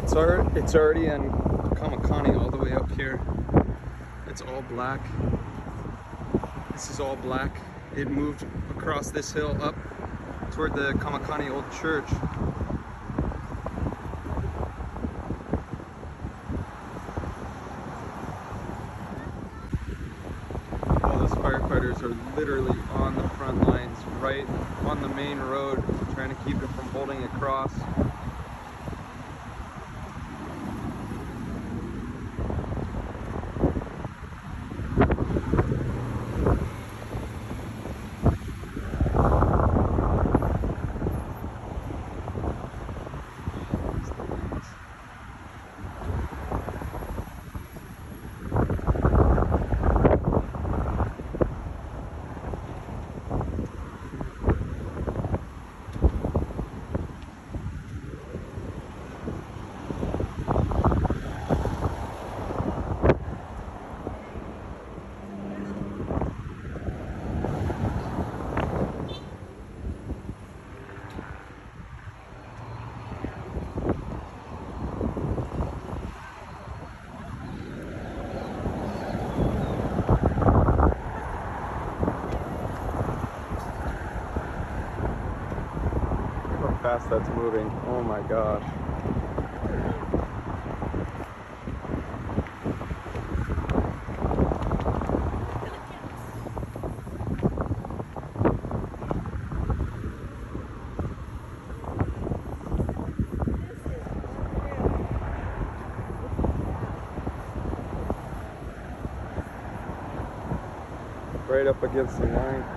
It's already in Kamakani all the way up here. It's all black. This is all black. It moved across this hill up toward the Kamakani Old Church. All those firefighters are literally on the front lines, right on the main road, trying to keep it from holding across. Fast that's moving. Oh my gosh. Right up against the line.